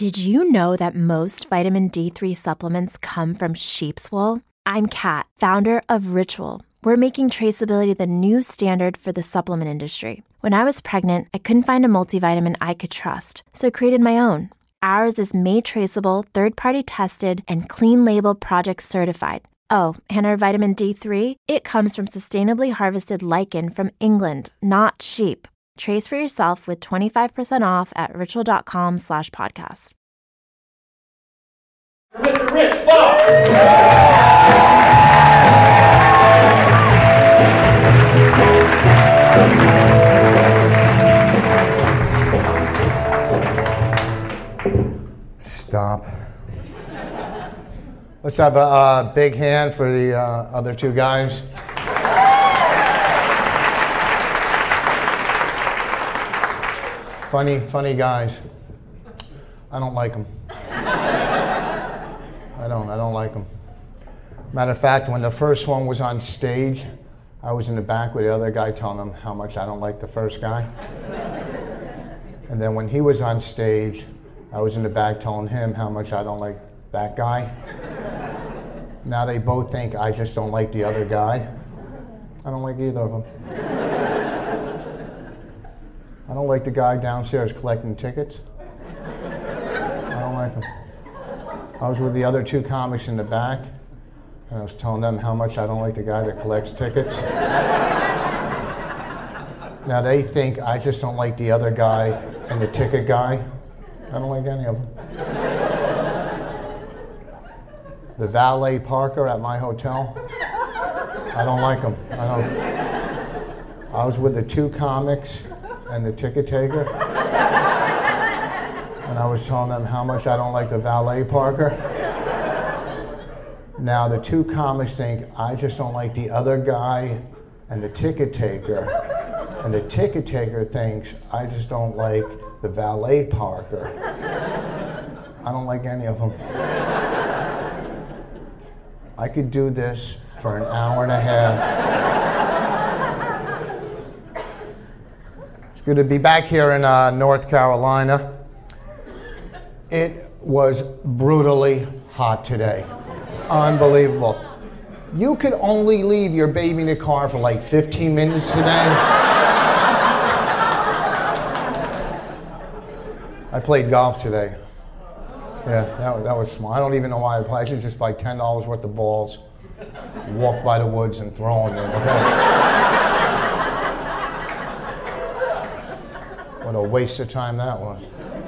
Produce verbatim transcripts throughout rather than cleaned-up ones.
Did you know that most vitamin D three supplements come from sheep's wool? I'm Kat, founder of Ritual. We're making traceability the new standard for the supplement industry. When I was pregnant, I couldn't find a multivitamin I could trust, so I created my own. Ours is made traceable, third-party tested, and clean label project certified. Oh, and our vitamin D three, it comes from sustainably harvested lichen from England, not sheep. Trace for yourself with twenty-five percent off at ritual.com slash podcast. Mister Rich Bob! Stop. Let's have a uh, big hand for the uh, other two guys. Funny, funny guys. I don't like them. I don't, I don't like them. Matter of fact, when the first one was on stage, I was in the back with the other guy telling him how much I don't like the first guy. And then when he was on stage, I was in the back telling him how much I don't like that guy. Now they both think I just don't like the other guy. I don't like either of them. I don't like the guy downstairs collecting tickets. I don't like him. I was with the other two comics in the back, and I was telling them how much I don't like the guy that collects tickets. Now they think I just don't like the other guy and the ticket guy. I don't like any of them. The valet parker at my hotel, I don't like him. I don't. I was with the two comics and the ticket taker, and I was telling them how much I don't like the valet parker. Now the two comics think I just don't like the other guy and the ticket taker, and the ticket taker thinks I just don't like the valet parker. I don't like any of them. I could do this for an hour and a half. It's good to be back here in uh, North Carolina. It was brutally hot today. Unbelievable. You could only leave your baby in the car for like fifteen minutes today. I played golf today. Yeah, that, that was smart. I don't even know why I played. I should just buy ten dollars worth of balls, walk by the woods and throw them in. Okay? What a waste of time that was.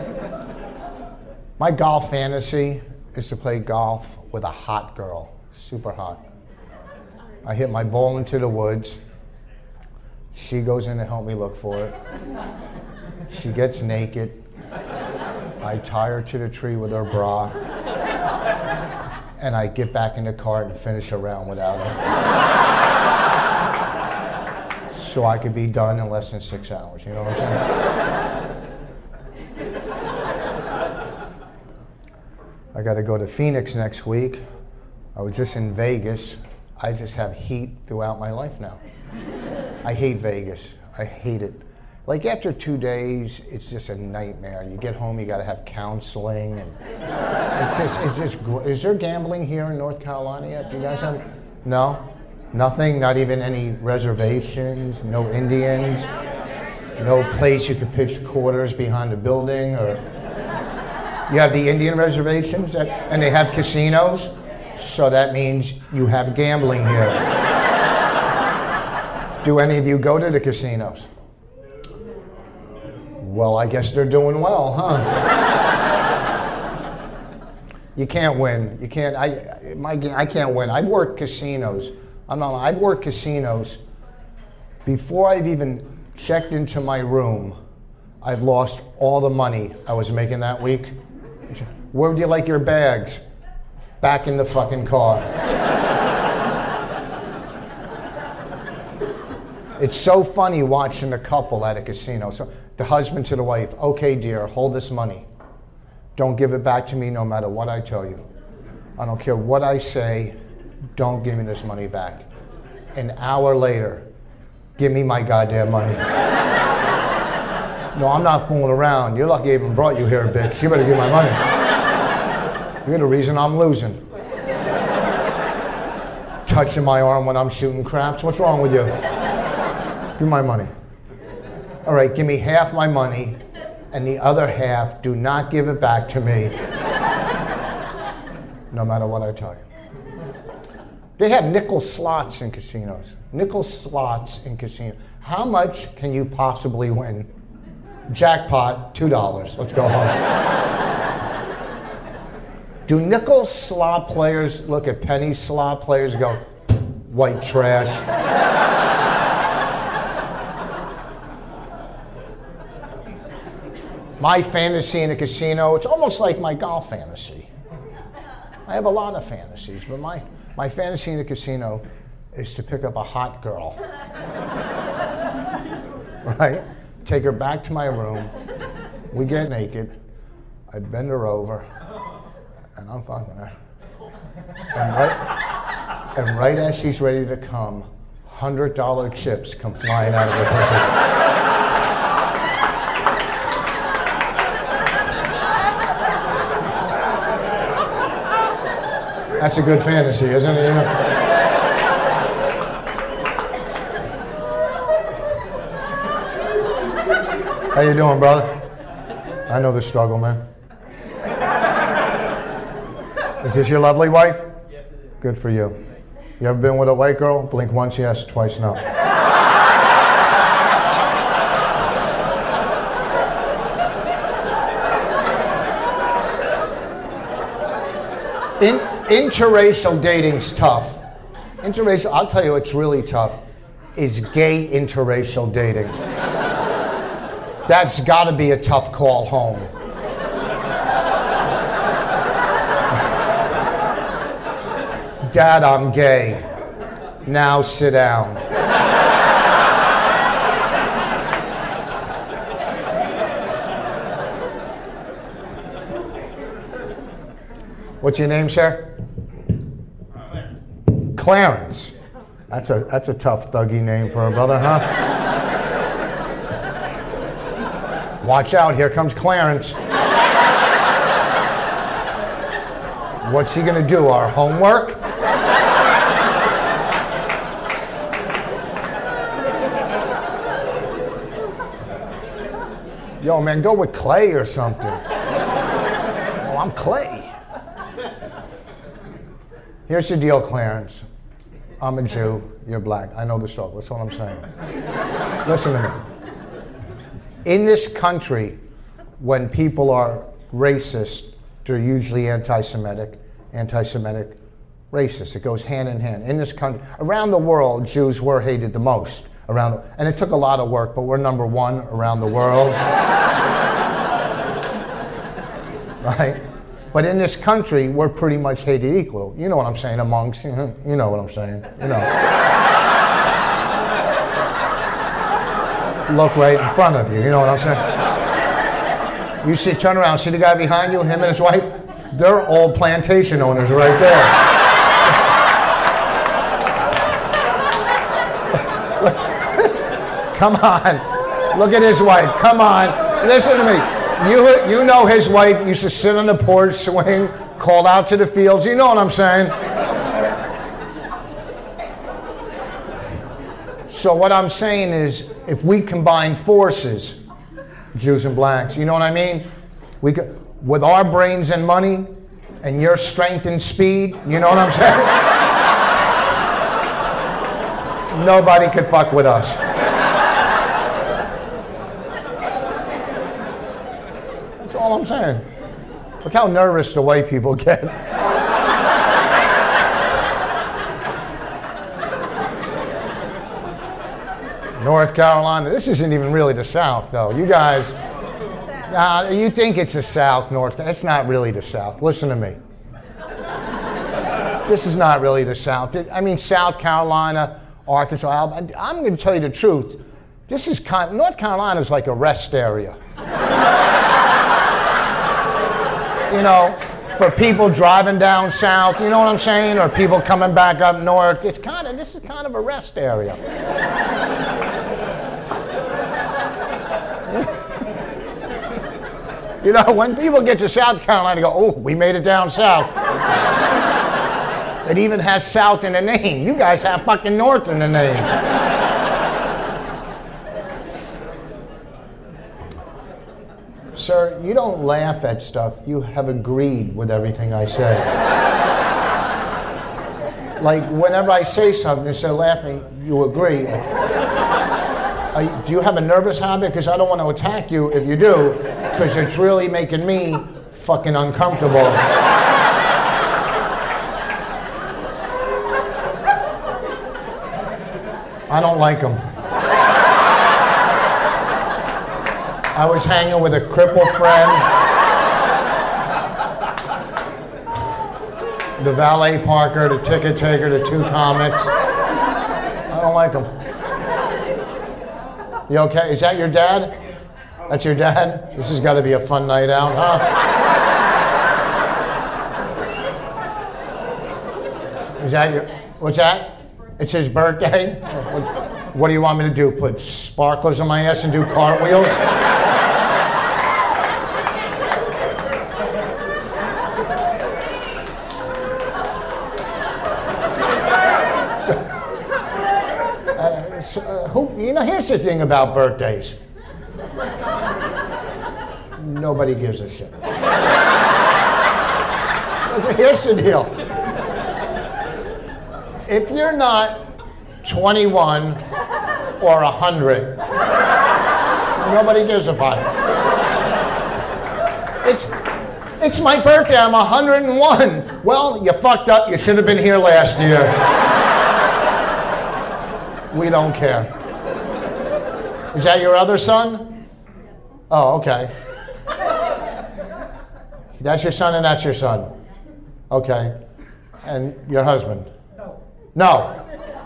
My golf fantasy is to play golf with a hot girl, super hot. I hit my ball into the woods. She goes in to help me look for it. She gets naked. I tie her to the tree with her bra, and I get back in the cart and finish a round without her. So I could be done in less than six hours, you know what I'm saying? I got to go to Phoenix next week. I was just in Vegas. I just have heat throughout my life now. I hate Vegas. I hate it. Like after two days, it's just a nightmare. You get home, you got to have counseling, and it's just, it's just. Is there gambling here in North Carolina yet? Do you guys have? No, nothing. Not even any reservations. No Indians. No place you could pitch quarters behind the building, or you have the Indian reservations, at, and they have casinos. So that means you have gambling here. Do any of you go to the casinos? Well, I guess they're doing well, huh? You can't win. You can't. I my I can't win. I've worked casinos. I'm not. I've worked casinos before I've even checked into my room. I've lost all the money I was making that week. Where would you like your bags? Back in the fucking car. It's so funny watching a couple at a casino. So the husband to the wife, okay, dear, hold this money. Don't give it back to me no matter what I tell you. I don't care what I say. Don't give me this money back. An hour later, give me my goddamn money. No, I'm not fooling around. You're lucky I even brought you here, bitch. You better give my money. You're the reason I'm losing. Touching my arm when I'm shooting craps. What's wrong with you? Give my money. All right, give me half my money, and the other half, do not give it back to me. No matter what I tell you. They have nickel slots in casinos. Nickel slots in casinos. How much can you possibly win? Jackpot, two dollars. Let's go home. Do nickel slot players look at penny slot players and go, white trash? My fantasy in a casino, it's almost like my golf fantasy. I have a lot of fantasies, but my, my fantasy in a casino is to pick up a hot girl. Right? Take her back to my room. We get naked. I bend her over, and I'm fucking her. And right, and right as she's ready to come, one hundred dollar chips come flying out of her pussy. That's a good fantasy, isn't it? You know? How you doing, brother? I know the struggle, man. Is this your lovely wife? Yes, it is. Good for you. You ever been with a white girl? Blink once yes, twice no. In, interracial dating's tough. Interracial, I'll tell you what's really tough, is gay interracial dating. That's got to be a tough call home. Dad, I'm gay. Now sit down. What's your name, sir? Clarence. Clarence. That's a that's a tough thuggy name for a brother, huh? Watch out, here comes Clarence. What's he gonna do, our homework? Yo, man, go with Clay or something. Oh, I'm Clay. Here's the deal, Clarence. I'm a Jew, you're black. I know the struggle, that's what I'm saying. Listen to me. In this country, when people are racist, they're usually anti-Semitic, anti-Semitic, racist. It goes hand in hand. In this country, around the world, Jews were hated the most. Around the, and it took a lot of work, but we're number one around the world. Right? But in this country, we're pretty much hated equal. You know what I'm saying, amongst, you know, you know what I'm saying, you know. Look right in front of you, you know what I'm saying? You see, turn around, see the guy behind you, him and his wife? They're all plantation owners right there. Come on, look at his wife, come on, listen to me. You, you know his wife used to sit on the porch swing, call out to the fields, you know what I'm saying? So what I'm saying is, if we combine forces, Jews and blacks, you know what I mean? We could, with our brains and money, and your strength and speed, you know what I'm saying? Nobody could fuck with us. That's all I'm saying. Look how nervous the white people get. North Carolina. This isn't even really the South, though. You guys, uh, you think it's the South, North. It's not really the South. Listen to me. This is not really the South. I mean, South Carolina, Arkansas, Alabama. I'm going to tell you the truth. This is kind. North Carolina is like a rest area. You know, for people driving down south. You know what I'm saying? Or people coming back up north. It's kind of. This is kind of a rest area. You know, when people get to South Carolina, they go, oh, we made it down south. It even has South in the name. You guys have fucking North in the name. Sir, you don't laugh at stuff. You have agreed with everything I say. Like, whenever I say something, instead of laughing, you agree. I, do you have a nervous habit? Because I don't want to attack you if you do, because it's really making me fucking uncomfortable. I don't like them. I was hanging with a crippled friend. The valet parker, the ticket taker, the two comics. I don't like them. You okay? Is that your dad? That's your dad? This has got to be a fun night out, huh? Is that your, what's that? It's his birthday? What, what do you want me to do? Put sparklers on my ass and do cartwheels? uh, so, uh, who, you know, here's the thing about birthdays. Nobody gives a shit. So here's the deal. If you're not twenty-one or one hundred, nobody gives a fuck. It's, it's my birthday, I'm one hundred and one. Well, you fucked up, you should have been here last year. We don't care. Is that your other son? Oh, okay. That's your son and that's your son. Okay. And your husband? No.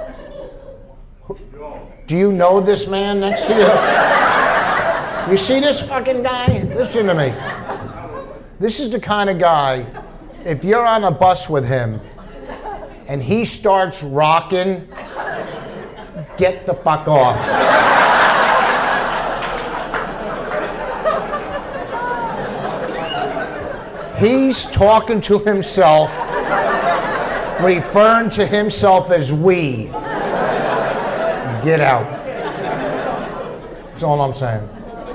Do you know this man next to you? You see this fucking guy? Listen to me. This is the kind of guy, if you're on a bus with him and he starts rocking, get the fuck off. He's talking to himself, referring to himself as we. Get out. That's all I'm saying.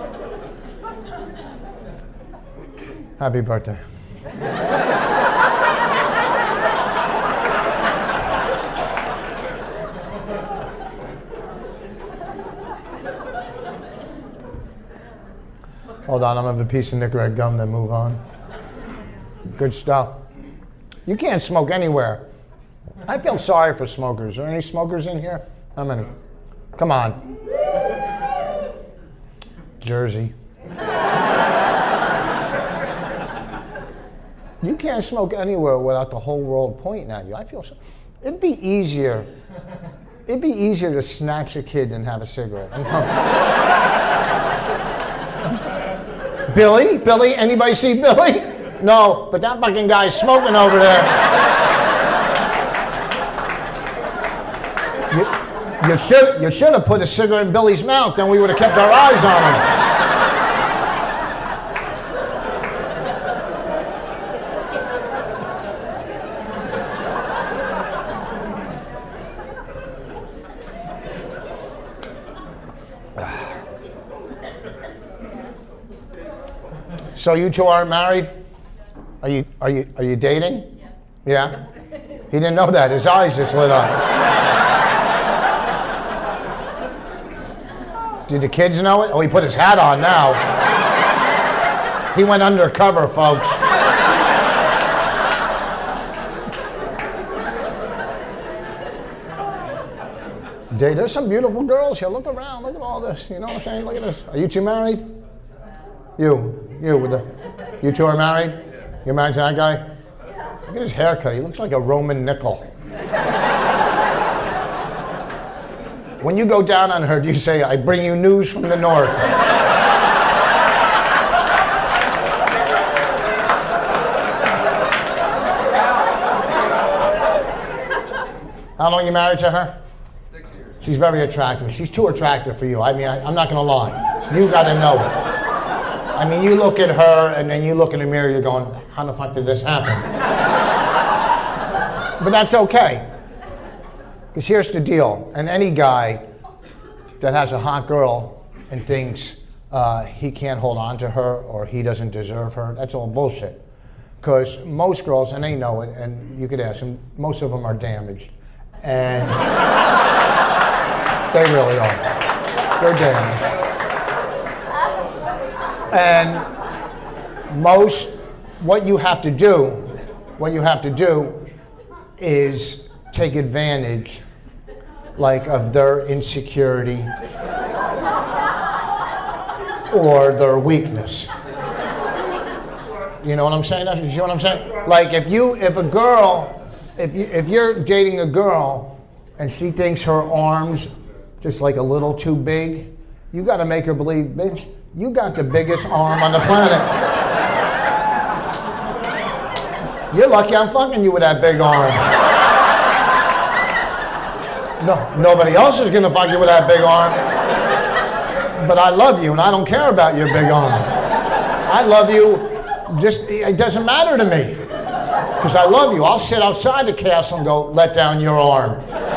Happy birthday. Hold on, I'm gonna have a piece of Nicorette gum, then move on. Good stuff. You can't smoke anywhere. I feel sorry for smokers. Are there any smokers in here? How many? Come on. Jersey. You can't smoke anywhere without the whole world pointing at you. I feel so. It'd be easier. It'd be easier to snatch a kid than have a cigarette. Billy? Billy? Anybody see Billy? No, but that fucking guy's smoking over there. You, you should you should have put a cigarette in Billy's mouth, then we would have kept our eyes on him. So you two aren't married? Are you are you are you dating? Yeah. He didn't know that. His eyes just lit up. Did the kids know it? Oh, he put his hat on now. He went undercover, folks. Dave, there's some beautiful girls here. Look around. Look at all this. You know what I'm saying? Look at this. Are you two married? You. You with the. You two are married? You're married to that guy? Look at his haircut. He looks like a Roman nickel. When you go down on her, do you say, I bring you news from the north? How long are you married to her? Six years. She's very attractive. She's too attractive for you. I mean, I, I'm not going to lie. You got to know it. I mean, you look at her and then you look in the mirror, you're going, how the fuck did this happen? But that's okay. Because here's the deal. And any guy that has a hot girl and thinks uh, he can't hold on to her or he doesn't deserve her, that's all bullshit. Because most girls, and they know it, and you could ask them, most of them are damaged. And they really are. They're damaged. And most, what you have to do, what you have to do is take advantage, like, of their insecurity or their weakness. You know what I'm saying? You know what I'm saying? Like, if you, if a girl, if you, if you're dating a girl and she thinks her arms just like a little too big, you got to make her believe, bitch, you got the biggest arm on the planet. You're lucky I'm fucking you with that big arm. No, nobody else is gonna fuck you with that big arm. But I love you, and I don't care about your big arm. I love you. Just, it doesn't matter to me, because I love you. I'll sit outside the castle and go, let down your arm.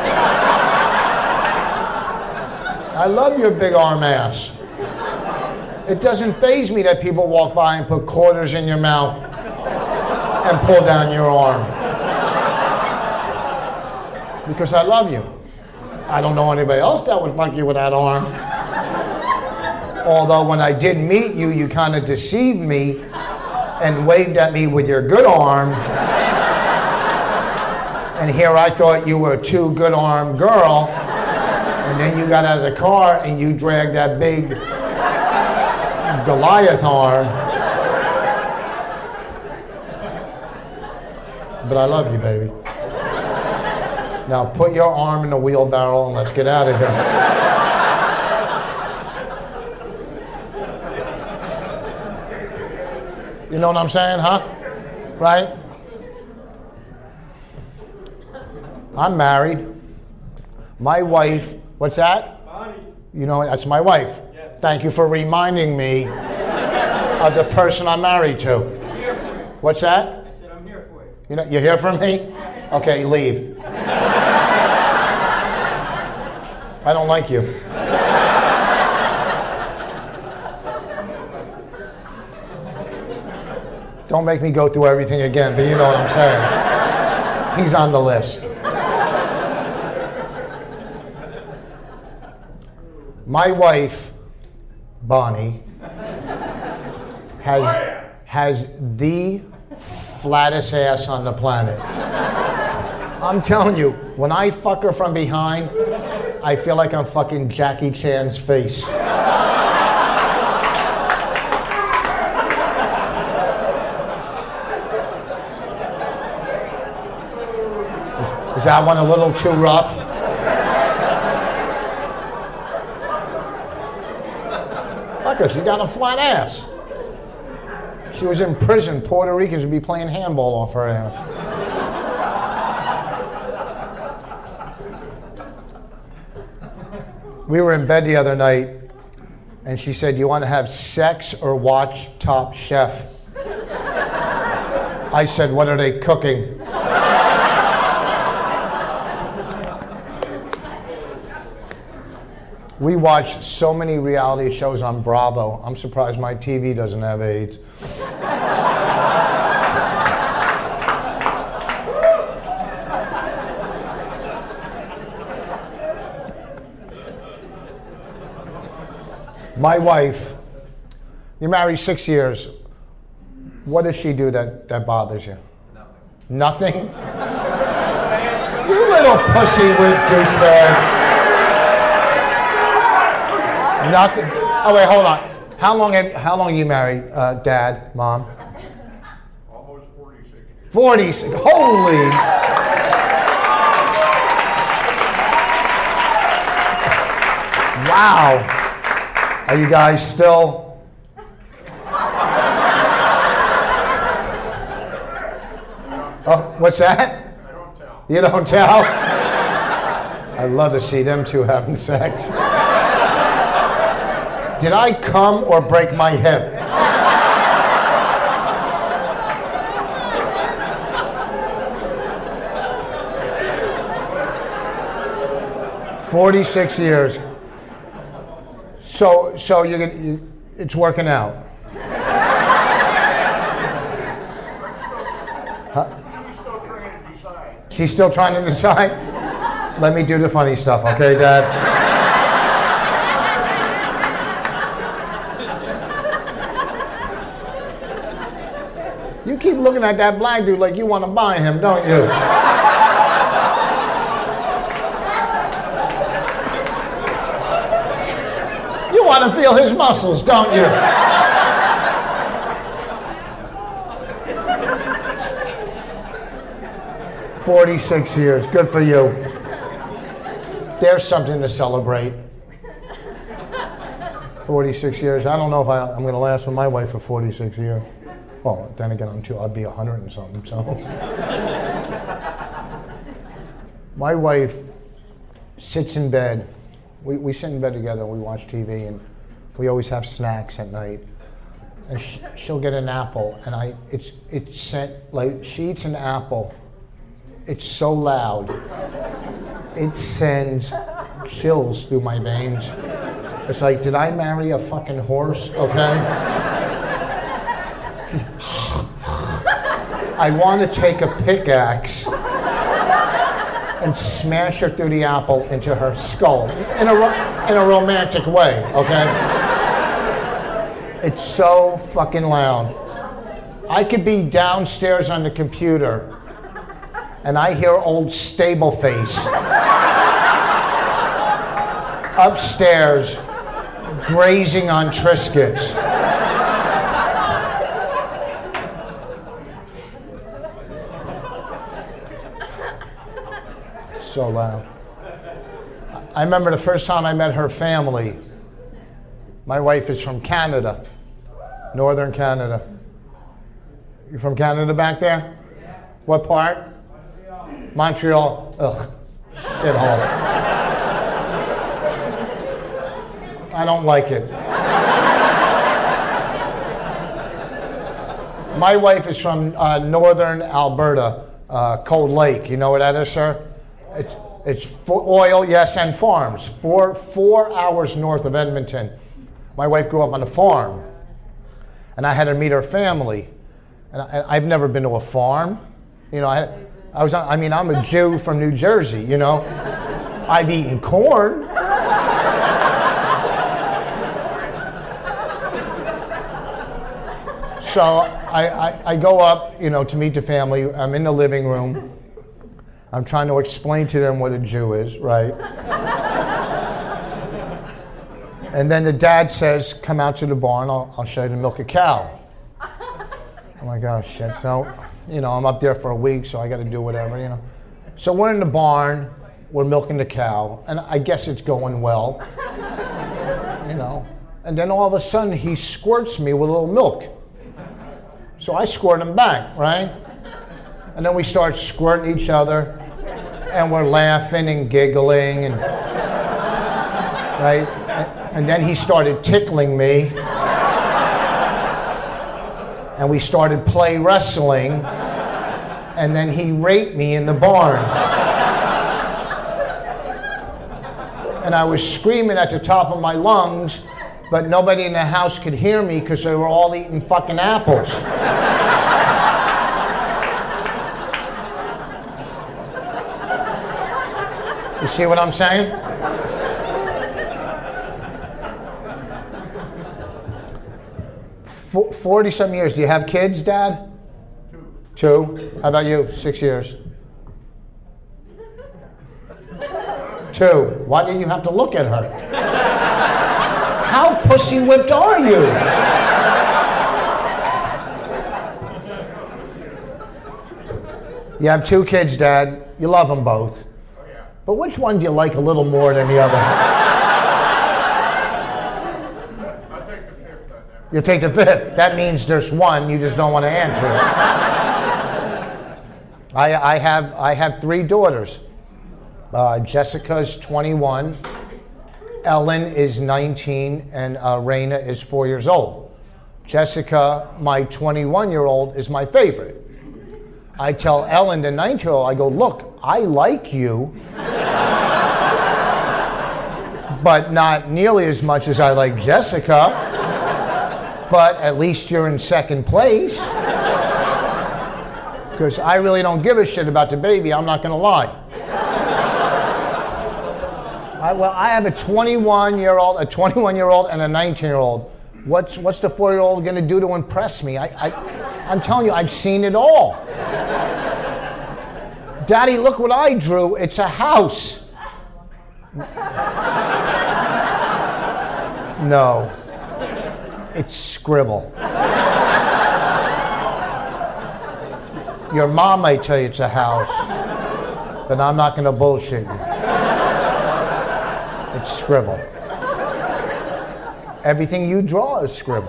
I love your big arm ass. It doesn't faze me that people walk by and put quarters in your mouth and pull down your arm. Because I love you. I don't know anybody else that would fuck you with that arm. Although when I did meet you, you kind of deceived me and waved at me with your good arm. And here I thought you were a too good arm girl. And then you got out of the car and you dragged that big Goliath arm. But I love you, baby. Now put your arm in the wheelbarrow and let's get out of here. You know what I'm saying, huh? Right? I'm married. My wife, what's that? Bonnie. You know, that's my wife. Yes. Thank you for reminding me of the person I'm married to. I'm here for you. What's that? I said I'm here for you. You know, you hear from me? Okay, leave. I don't like you. Don't make me go through everything again, but you know what I'm saying. He's on the list. My wife, Bonnie, has, has the flattest ass on the planet. I'm telling you, when I fuck her from behind, I feel like I'm fucking Jackie Chan's face. Is that one a little too rough? Fuck her, she's got a flat ass. She was in prison. Puerto Ricans would be playing handball off her ass. We were in bed the other night, and she said, "You want to have sex or watch Top Chef?" I said, "What are they cooking?" We watch so many reality shows on Bravo. I'm surprised my T V doesn't have AIDS. My wife, you're married six years. What does she do that, that bothers you? Nothing. Nothing? You little pussy with douchebag. Nothing. Oh wait, hold on. How long have you, how long are you married, uh, Dad, Mom? Almost forty-six. Forty-six. Holy. Wow. Are you guys still? Oh, what's that? I don't tell. You don't tell? I'd love to see them two having sex. Did I come or break my hip? forty-six years. So, so you're gonna, you, it's working out. Huh? She's still trying to decide. She's still trying to decide? Let me do the funny stuff, okay, Dad? You keep looking at that black dude like you want to buy him, don't you? You want to feel his muscles, don't you? forty-six years, good for you. There's something to celebrate. forty-six years, I don't know if I, I'm going to last with my wife for forty-six years. Well, then again, I'm too, I'd be a hundred and something, so. My wife sits in bed. We, we sit in bed together and we watch T V, and we always have snacks at night. And sh- she'll get an apple, and I, it's, it's sent, like, she eats an apple. It's so loud. It sends chills through my veins. It's like, did I marry a fucking horse, okay? I want to take a pickaxe and smash her through the apple into her skull in a ro- in a romantic way, okay? It's so fucking loud. I could be downstairs on the computer and I hear old Stableface upstairs grazing on Triscuits. So loud. I remember the first time I met her family. My wife is from Canada, northern Canada. You from Canada back there? Yeah. What part? Montreal. Montreal. Ugh, shithole. I don't like it. My wife is from uh, northern Alberta, uh, Cold Lake. You know where that is, sir? It's, it's for oil, yes, and farms. Four, four hours north of Edmonton. My wife grew up on a farm, and I had to meet her family. And I, I've never been to a farm. You know, I, I was. I mean, I'm a Jew from New Jersey. You know, I've eaten corn. So I, I, I go up, you know, to meet the family. I'm in the living room. I'm trying to explain to them what a Jew is, right? And then the dad says, come out to the barn, I'll, I'll show you to milk a cow. I'm like, oh shit, so, you know, I'm up there for a week, so I gotta do whatever, you know. So we're in the barn, we're milking the cow, and I guess it's going well, you know. And then all of a sudden, he squirts me with a little milk. So I squirt him back, right? And then we start squirting each other, and we're laughing and giggling, and right? And then he started tickling me, and we started play wrestling, and then he raped me in the barn. And I was screaming at the top of my lungs, but nobody in the house could hear me because they were all eating fucking apples. You see what I'm saying? forty-some years. Do you have kids, Dad? Two. Two? How about you? Six years. Two. Why didn't you have to look at her? How pussy whipped are you? You have two kids, Dad. You love them both. But which one do you like a little more than the other? I'll take the fifth on that. You take the fifth. That means there's one, you just don't want to answer it. I, I, have, I have three daughters. Uh, Jessica's twenty-one, Ellen is nineteen, and uh, Raina is four years old. Jessica, my twenty-one-year-old, is my favorite. I tell Ellen, the nineteen-year-old, I go, look, I like you. but not nearly as much as I like Jessica. But at least you're in second place. Because I really don't give a shit about the baby, I'm not gonna lie. I, well, I have a twenty-one-year-old, a twenty-one-year-old, and a nineteen-year-old. What's what's the four-year-old gonna do to impress me? I, I, I'm telling you, I've seen it all. Daddy, look what I drew. It's a house. No. It's scribble. Your mom might tell you it's a house, but I'm not going to bullshit you. It's scribble. Everything you draw is scribble.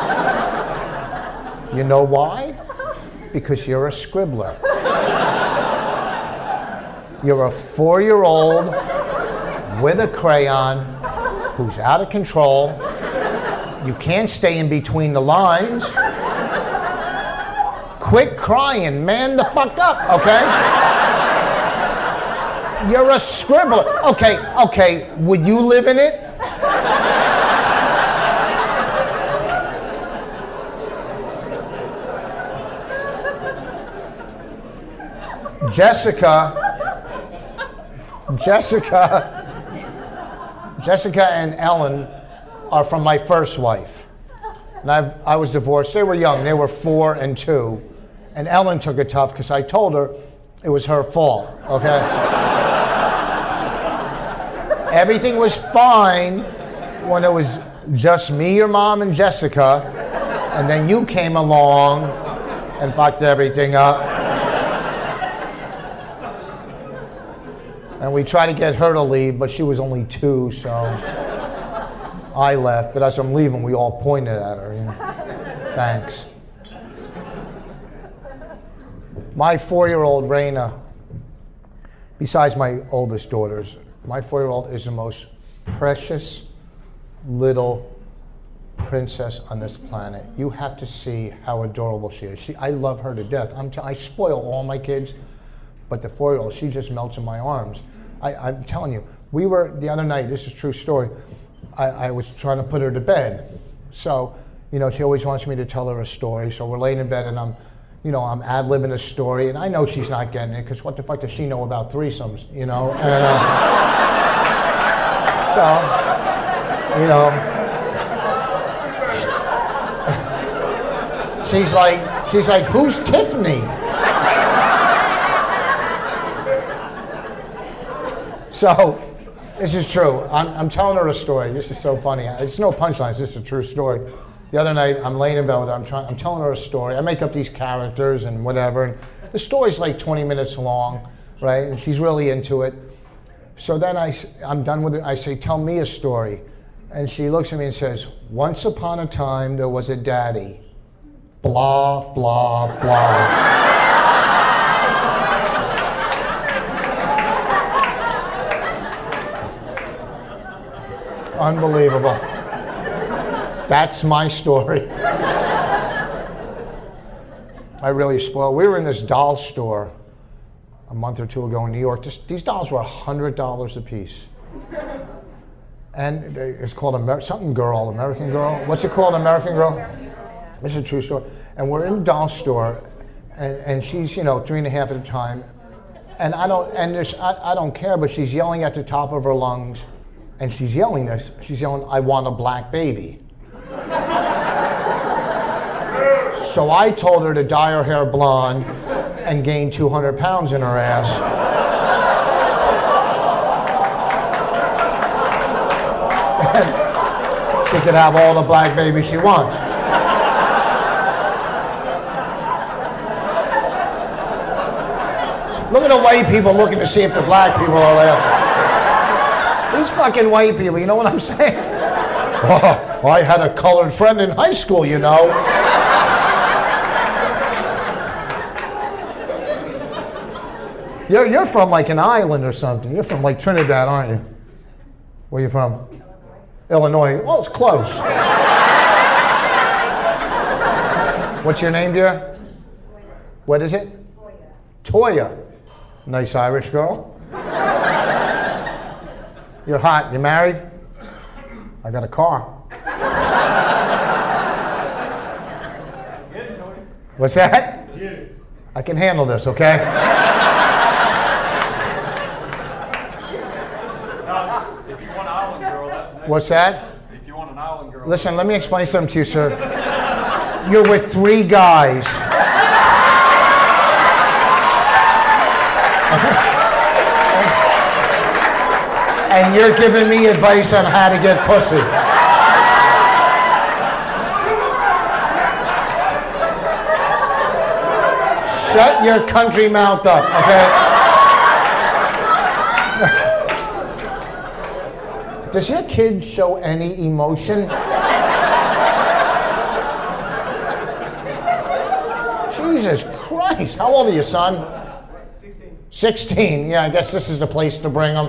You know why? Because you're a scribbler. You're a four-year-old with a crayon who's out of control. You can't stay in between the lines. Quit crying, man the fuck up, okay? You're a scribbler. Okay, okay, would you live in it? Jessica, Jessica, Jessica and Ellen are from my first wife. And I've, I was divorced. They were young. They were four and two. And Ellen took it tough because I told her it was her fault, okay? Everything was fine when it was just me, your mom, and Jessica. And then you came along and fucked everything up. And we tried to get her to leave, but she was only two, so I left. But as I'm leaving, we all pointed at her, you know. Thanks. My four-year-old, Raina, besides my oldest daughters, my four-year-old is the most precious little princess on this planet. You have to see how adorable she is. She, I love her to death. I'm t- I spoil all my kids, but the four-year-old, she just melts in my arms. I, I'm telling you, we were, the other night, this is a true story, I, I was trying to put her to bed. So, you know, she always wants me to tell her a story, so we're laying in bed and I'm, you know, I'm ad-libbing a story, and I know she's not getting it, because what the fuck does she know about threesomes, you know? And, uh, so, you know, she's like, she's like, who's Tiffany? So, this is true. I'm, I'm telling her a story. This is so funny. It's no punchlines. This is a true story. The other night, I'm laying in bed with her. I'm, trying, I'm telling her a story. I make up these characters and whatever. And the story's like twenty minutes long, right? And she's really into it. So then I, I'm done with it. I say, tell me a story. And she looks at me and says, once upon a time, there was a daddy. Blah, blah, blah. Unbelievable. That's my story. I really spoiled. We were in this doll store a month or two ago in New York. Just, these dolls were one hundred dollars a piece. And they, it's called Amer- something Girl, American Girl. What's it called, American Girl? This is a true story. And we're in the doll store, and, and she's, you know, three and a half at a time. And I don't, and there's, I, I don't care, but she's yelling at the top of her lungs. And she's yelling this. She's yelling, I want a black baby. So I told her to dye her hair blonde and gain two hundred pounds in her ass. And she could have all the black babies she wants. Look at the white people looking to see if the black people are there. These fucking white people, you know what I'm saying? Oh, I had a colored friend in high school, you know. You're, you're from like an island or something. You're from like Trinidad, aren't you? Where are you from? Illinois. Illinois. Well, it's close. What's your name, dear? What is it? Toya. Toya. Nice Irish girl. You're hot. You married? I got a car. Get it, Tony. What's that? Get it. I can handle this, okay? Now, if you want an island girl, that's next. What's that? If you want an island girl. Listen, let me explain something to you, sir. You're with three guys. And you're giving me advice on how to get pussy. Shut your country mouth up, okay? Does your kid show any emotion? Jesus Christ. How old are you, son? sixteen. sixteen. Yeah, I guess this is the place to bring them.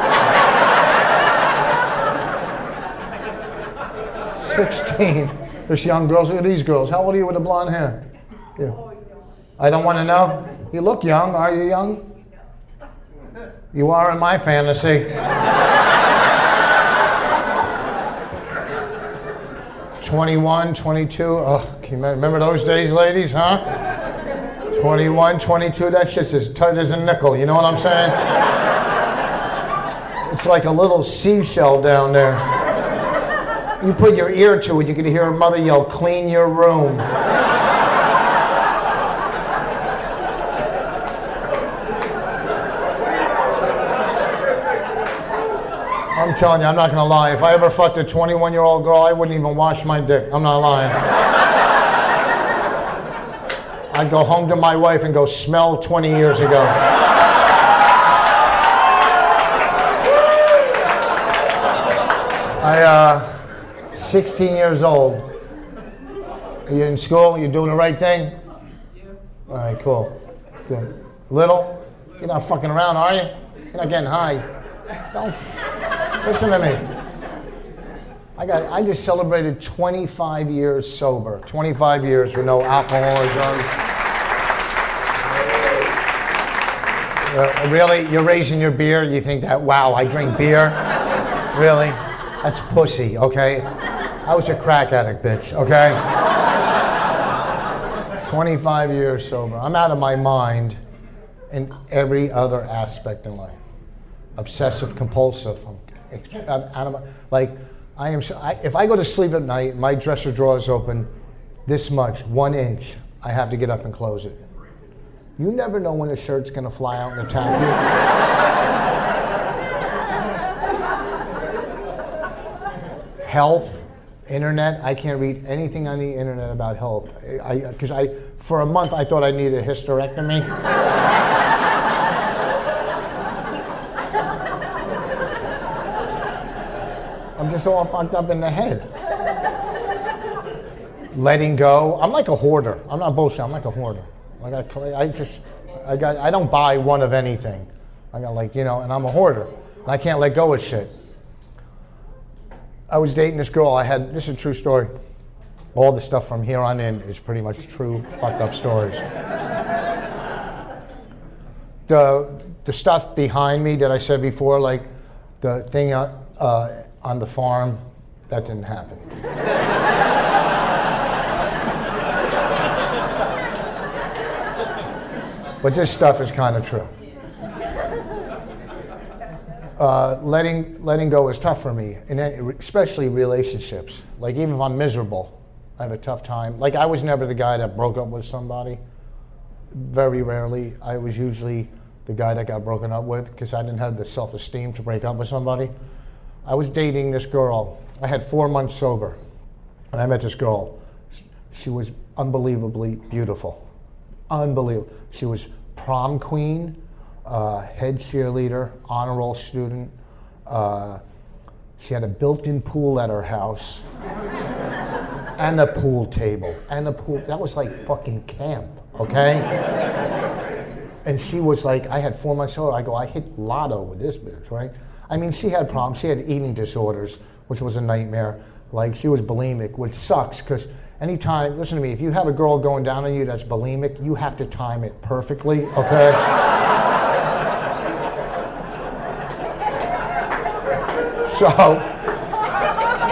sixteen. This young girls. Look at these girls. How old are you with the blonde hair? Yeah. I don't want to know. You look young. Are you young? You are in my fantasy. twenty-one, twenty-two. Oh, can you remember those days, ladies, huh? twenty-one, twenty-two. That shit's as tight as a nickel. You know what I'm saying? It's like a little seashell down there. You put your ear to it, you can hear a mother yell, "Clean your room." I'm telling you, I'm not going to lie. If I ever fucked a twenty-one-year-old girl, I wouldn't even wash my dick. I'm not lying. I'd go home to my wife and go, "Smell twenty years ago." I, uh, sixteen years old. Are you in school? You doing the right thing? Yeah. All right, cool. Good. Little? You're not fucking around, are you? You're not getting high. Don't. Listen to me. I got. I just celebrated twenty-five years sober. twenty-five years with no alcohol or drugs. Uh, really? You're raising your beer? You think that, wow, I drink beer? Really? That's pussy, okay? I was a crack addict, bitch, okay? twenty-five years sober. I'm out of my mind in every other aspect in life. Obsessive compulsive. I'm, I'm out of my, like, I am, I, if I go to sleep at night, my dresser drawer is open this much, one inch, I have to get up and close it. You never know when a shirt's gonna fly out and attack you. Health, internet, I can't read anything on the internet about health. I, because I, for a month, I thought I needed a hysterectomy. I'm just all fucked up in the head. Letting go. I'm like a hoarder. I'm not bullshit. I'm like a hoarder. I got. I just. I got. I don't buy one of anything. I got like you know, and I'm a hoarder. And I can't let go of shit. I was dating this girl. I had. This is a true story. All the stuff from here on in is pretty much true fucked up stories. The the stuff behind me that I said before, like the thing uh, uh, on the farm, that didn't happen. But this stuff is kind of true. Uh, letting letting go is tough for me, and especially relationships. Like even if I'm miserable, I have a tough time. Like I was never the guy that broke up with somebody. Very rarely. I was usually the guy that got broken up with because I didn't have the self-esteem to break up with somebody. I was dating this girl. I had four months sober, and I met this girl. She was unbelievably beautiful. Unbelievable. She was prom queen, uh, head cheerleader, honor roll student. Uh, she had a built-in pool at her house, and a pool table, and a pool. That was like fucking camp, okay? And she was like, I had four months old. I go, I hit lotto with this bitch, right? I mean, she had problems. She had eating disorders, which was a nightmare. Like, she was bulimic, which sucks, because anytime, listen to me, if you have a girl going down on you that's bulimic, you have to time it perfectly, okay? So,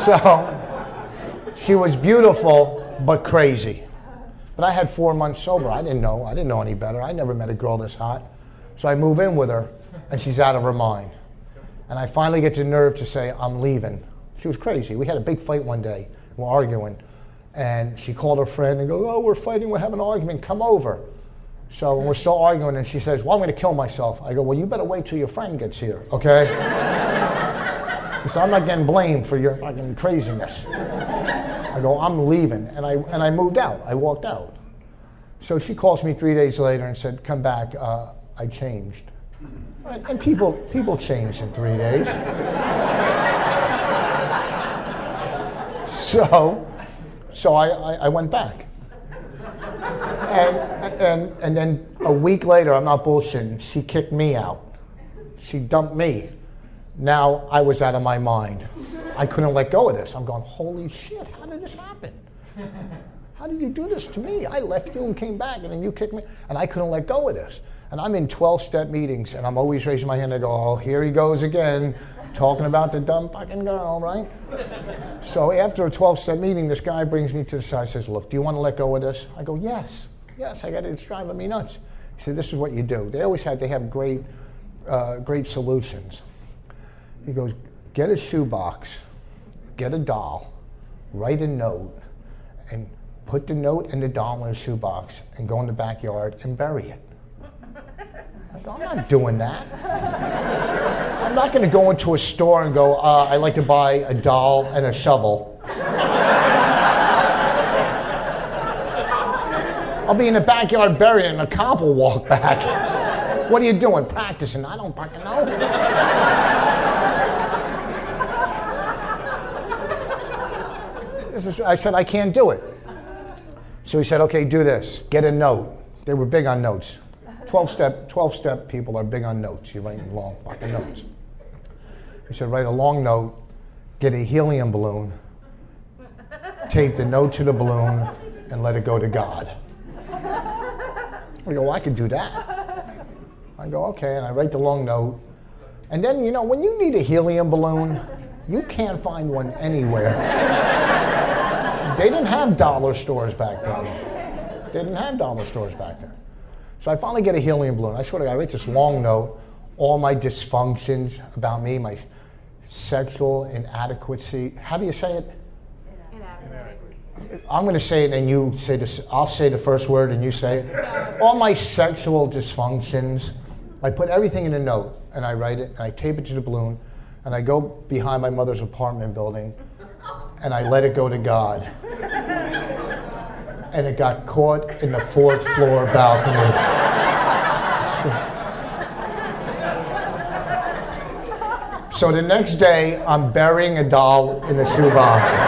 So she was beautiful, but crazy. But I had four months sober. I didn't know. I didn't know any better. I never met a girl this hot. So I move in with her, and she's out of her mind. And I finally get the nerve to say, I'm leaving. She was crazy. We had a big fight one day. We're arguing. And she called her friend and goes, oh, we're fighting. We're having an argument. Come over. So we're still arguing, and she says, well, I'm going to kill myself. I go, well, you better wait till your friend gets here, okay? So I'm not getting blamed for your fucking craziness. I go, I'm leaving. And I, and I moved out. I walked out. So she calls me three days later and said, come back. Uh, I changed. And, and people, people change in three days. so so I, I, I went back. And, and, and then a week later, I'm not bullshitting, she kicked me out. She dumped me. Now I was out of my mind. I couldn't let go of this. I'm going, holy shit, how did this happen? How did you do this to me? I left you and came back, and then you kicked me, and I couldn't let go of this. And I'm in twelve-step meetings, and I'm always raising my hand. I go, oh, here he goes again, talking about the dumb fucking girl, right? So after a twelve-step meeting, this guy brings me to the side and says, look, do you want to let go of this? I go, yes. Yes, I got it. It's driving me nuts. He said, this is what you do. They always had, they have great, uh, great solutions. He goes, get a shoebox, get a doll, write a note, and put the note and the doll in a shoebox, and go in the backyard and bury it. I go, I'm not doing that. I'm not going to go into a store and go, uh, I'd like to buy a doll and a shovel. I'll be in the backyard burying, and a cop will walk back. What are you doing? Practicing? I don't fucking know. This is, I said, I can't do it. So he said, okay, do this. Get a note. They were big on notes. twelve-step, twelve-step people are big on notes. You write long fucking notes. He said, write a long note, get a helium balloon, tape the note to the balloon, and let it go to God. I go, well, I can do that. I go, okay, and I write the long note. And then, you know, when you need a helium balloon, you can't find one anywhere. They didn't have dollar stores back then. They didn't have dollar stores back then. So I finally get a helium balloon. I swear to God, I write this long note, all my dysfunctions about me, my sexual inadequacy. How do you say it? Inadequacy. I'm going to say it and you say this. I'll say the first word and you say it. All my sexual dysfunctions. I put everything in a note and I write it and I tape it to the balloon and I go behind my mother's apartment building and I let it go to God. And it got caught in the fourth floor balcony. So the next day, I'm burying a doll in the shoebox.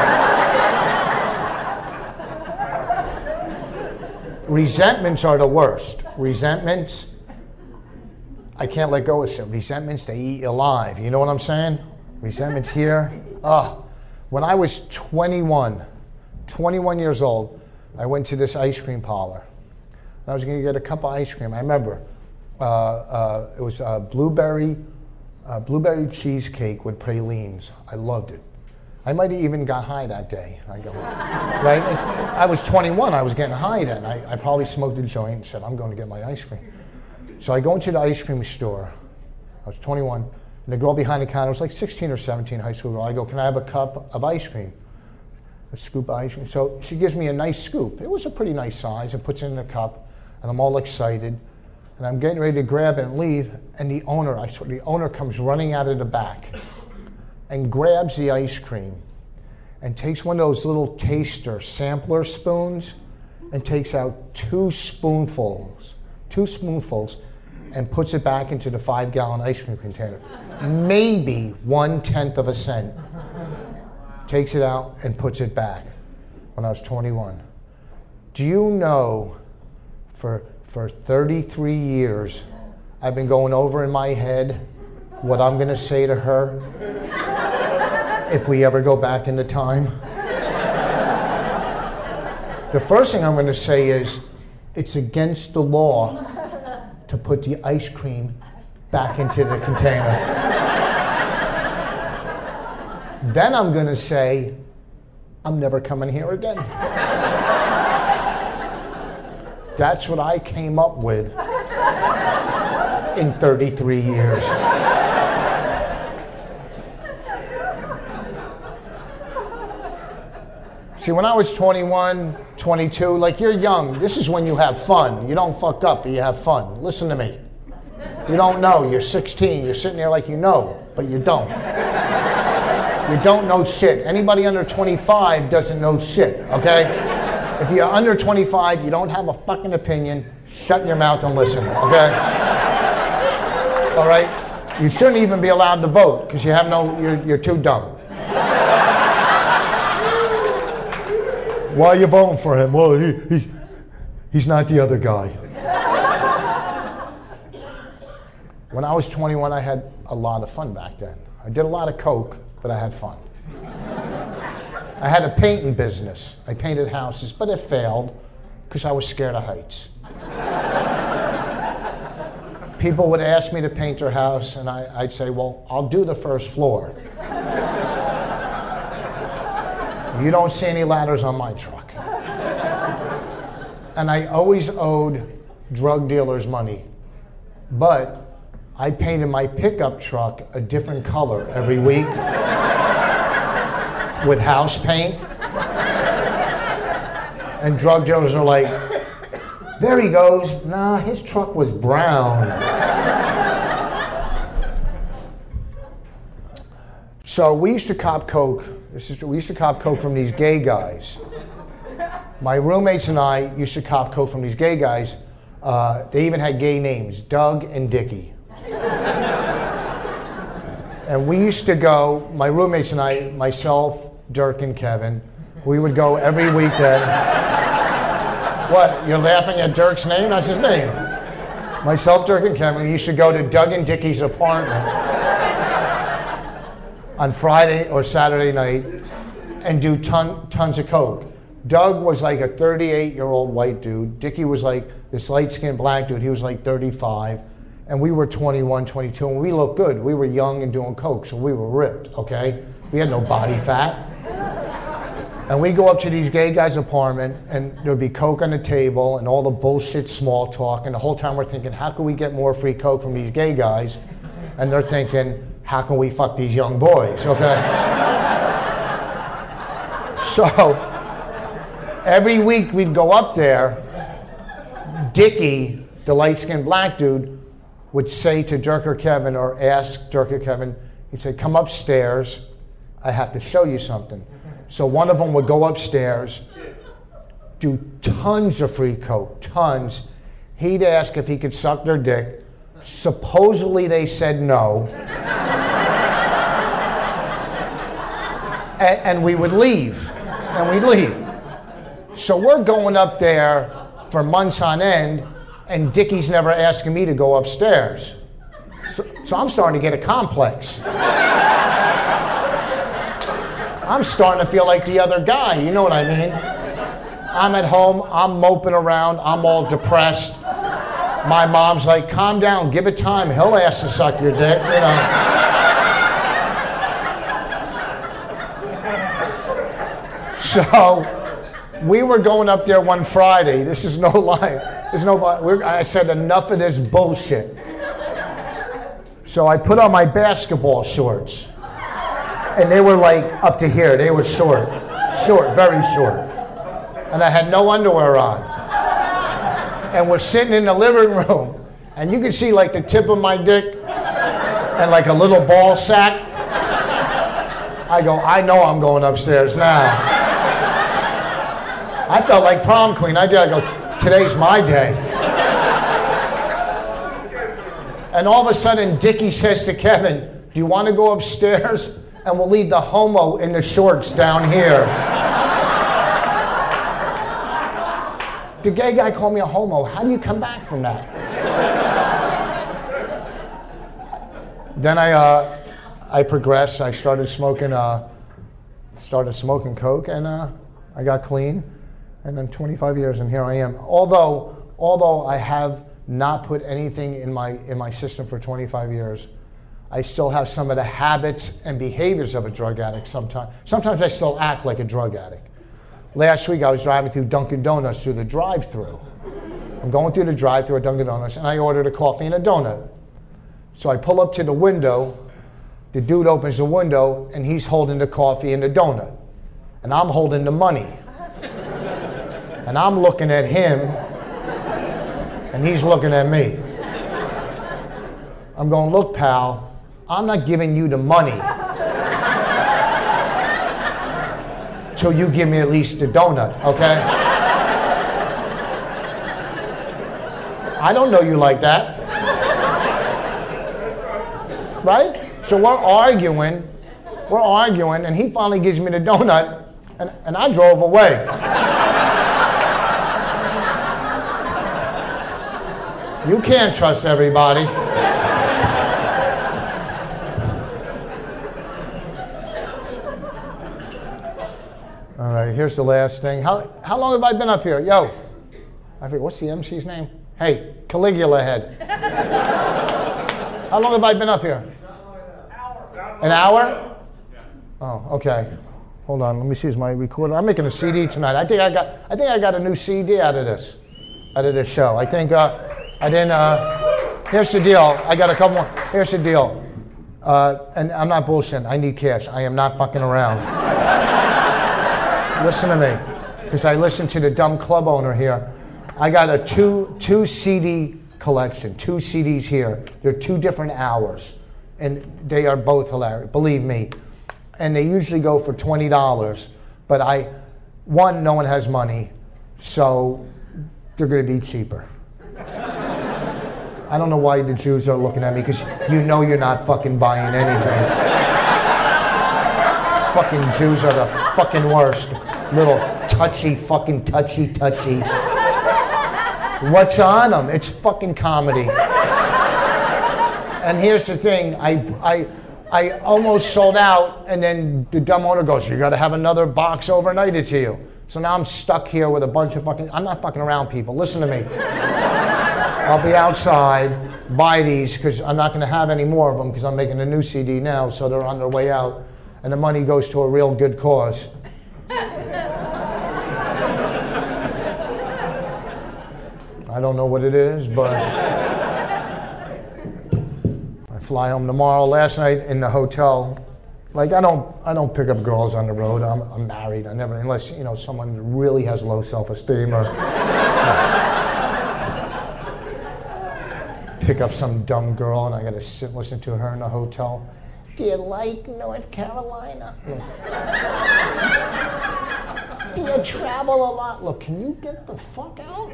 Resentments are the worst. Resentments, I can't let go of shit. Resentments, they eat you alive. You know what I'm saying? Resentments here. Ugh. When I was twenty-one, twenty-one years old, I went to this ice cream parlor. I was going to get a cup of ice cream. I remember uh, uh, it was uh, blueberry, uh, blueberry cheesecake with pralines. I loved it. I might have even got high that day. I go, right? I was twenty-one. I was getting high then. I, I probably smoked a joint and said, I'm going to get my ice cream. So I go into the ice cream store. I was twenty-one. And the girl behind the counter was like sixteen or seventeen, high school girl. I go, can I have a cup of ice cream? A scoop of ice cream. So she gives me a nice scoop. It was a pretty nice size and puts it in a cup. And I'm all excited. And I'm getting ready to grab it and leave. And the owner, I swear, the owner comes running out of the back and grabs the ice cream and takes one of those little taster sampler spoons and takes out two spoonfuls, two spoonfuls, and puts it back into the five-gallon ice cream container. Maybe one-tenth of a cent. Takes it out and puts it back when I was twenty-one. Do you know for, for thirty-three years, I've been going over in my head what I'm going to say to her if we ever go back into time? The first thing I'm going to say is, it's against the law to put the ice cream back into the container. Then I'm going to say, I'm never coming here again. That's what I came up with in thirty-three years. See, when I was twenty-one, twenty-two, like you're young, this is when you have fun. You don't fuck up, but you have fun. Listen to me. You don't know. You're sixteen. You're sitting there like you know, but you don't. You don't know shit. Anybody under twenty-five doesn't know shit, okay? If you're under twenty-five, you don't have a fucking opinion, shut your mouth and listen, okay? All right? You shouldn't even be allowed to vote because you have no, you're, you're too dumb. Why are you voting for him? Well, he, he, he's not the other guy. When I was twenty-one, I had a lot of fun back then. I did a lot of coke, but I had fun. I had a painting business. I painted houses, but it failed because I was scared of heights. People would ask me to paint their house, and I, I'd say, well, I'll do the first floor. You don't see any ladders on my truck. And I always owed drug dealers money. But I painted my pickup truck a different color every week with house paint. And drug dealers are like, there he goes. Nah, his truck was brown. So we used to cop coke. This is, we used to cop coke from these gay guys. My roommates and I used to cop coke from these gay guys. Uh, they even had gay names, Doug and Dickie. And we used to go, my roommates and I, myself, Dirk and Kevin, we would go every weekend. What, you're laughing at Dirk's name? That's his name. Myself, Dirk, and Kevin, we used to go to Doug and Dickie's apartment on Friday or Saturday night and do ton, tons of coke. Doug was like a thirty-eight-year-old white dude. Dickie was like this light-skinned black dude. He was like thirty-five. And we were twenty-one, twenty-two, and we looked good. We were young and doing coke, so we were ripped, okay? We had no body fat. And we go up to these gay guys' apartment, and there'd be coke on the table and all the bullshit small talk. And the whole time we're thinking, how can we get more free coke from these gay guys? And they're thinking, how can we fuck these young boys, okay? So every week we'd go up there. Dickie, the light-skinned black dude, would say to Dirk or Kevin, or ask Dirk or Kevin, he'd say, come upstairs, I have to show you something. So one of them would go upstairs, do tons of free coke, tons. He'd ask if he could suck their dick. Supposedly they said no. and, and we would leave, and we'd leave. So we're going up there for months on end, and Dickie's never asking me to go upstairs. So, so I'm starting to get a complex. I'm starting to feel like the other guy, you know what I mean? I'm at home, I'm moping around, I'm all depressed. My mom's like, calm down, give it time, he'll ask to suck your dick, you know. So, we were going up there one Friday, this is no lie. There's no, we're, I said, enough of this bullshit. So I put on my basketball shorts. And they were like up to here. They were short. Short, very short. And I had no underwear on. And we're sitting in the living room. And you can see like the tip of my dick and like a little ball sack. I go, I know I'm going upstairs now. I felt like prom queen. I did. I go, today's my day. And all of a sudden, Dickie says to Kevin, do you want to go upstairs? And we'll leave the homo in the shorts down here. The gay guy called me a homo. How do you come back from that? Then I, uh, I progressed. I started smoking, uh, started smoking coke, and uh, I got clean. And then twenty-five years, and here I am. Although, although I have not put anything in my in my system for twenty-five years, I still have some of the habits and behaviors of a drug addict sometimes. Sometimes I still act like a drug addict. Last week I was driving through Dunkin' Donuts through the drive-thru. I'm going through the drive-thru at Dunkin' Donuts and I ordered a coffee and a donut. So I pull up to the window, the dude opens the window and he's holding the coffee and the donut. And I'm holding the money. And I'm looking at him and he's looking at me. I'm going, look, pal, I'm not giving you the money till you give me at least the donut, okay? I don't know you like that. Right? So we're arguing, we're arguing, and he finally gives me the donut, and, and I drove away. You can't trust everybody. All right, here's the last thing. How how long have I been up here? Yo, I forget, what's the M C's name? Hey, Caligula head. How long have I been up here? An hour? Oh, okay. Hold on, let me see, is my recorder? I'm making a C D tonight. I think I got I think I got a new C D out of this, out of this show. I think uh, I didn't. Uh, here's the deal. I got a couple more. Here's the deal. Uh, and I'm not bullshitting. I need cash. I am not fucking around. Listen to me, because I listened to the dumb club owner here. I got a two two C D collection, two C Ds here. They're two different hours, and they are both hilarious. Believe me. And they usually go for twenty dollars, but I, one, no one has money, so they're going to be cheaper. I don't know why the Jews are looking at me, because you know you're not fucking buying anything. Fucking Jews are the fucking worst. Little touchy, fucking touchy, touchy. What's on them? It's fucking comedy. And here's the thing, I, I, I almost sold out, and then the dumb owner goes, you gotta have another box overnighted to you. So now I'm stuck here with a bunch of fucking, I'm not fucking around, people. Listen to me. I'll be outside, buy these, because I'm not gonna have any more of them, because I'm making a new C D now, so they're on their way out, and the money goes to a real good cause. I don't know what it is, but I fly home tomorrow. Last night in the hotel, like I don't, I don't pick up girls on the road. I'm, I'm married. I never, unless you know someone really has low self-esteem or pick up some dumb girl and I got to sit and listen to her in the hotel. Do you like North Carolina? Do you travel a lot? Look, can you get the fuck out?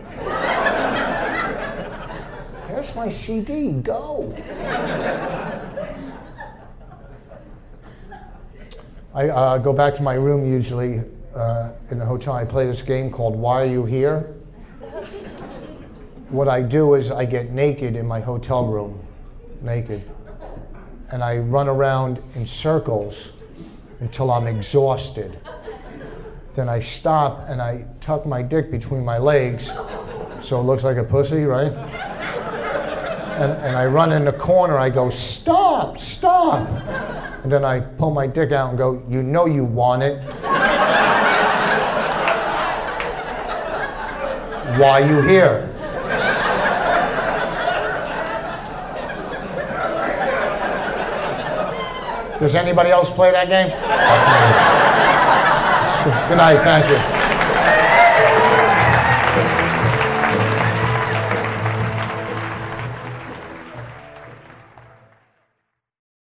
Here's my C D, go. I uh, go back to my room usually uh, in the hotel. I play this game called Why Are You Here? What I do is I get naked in my hotel room, naked. And I run around in circles until I'm exhausted. Then I stop and I tuck my dick between my legs so it looks like a pussy, right? And, and I run in the corner, I go, stop, stop. And then I pull my dick out and go, you know you want it. Why you here? Does anybody else play that game? Good night, thank you.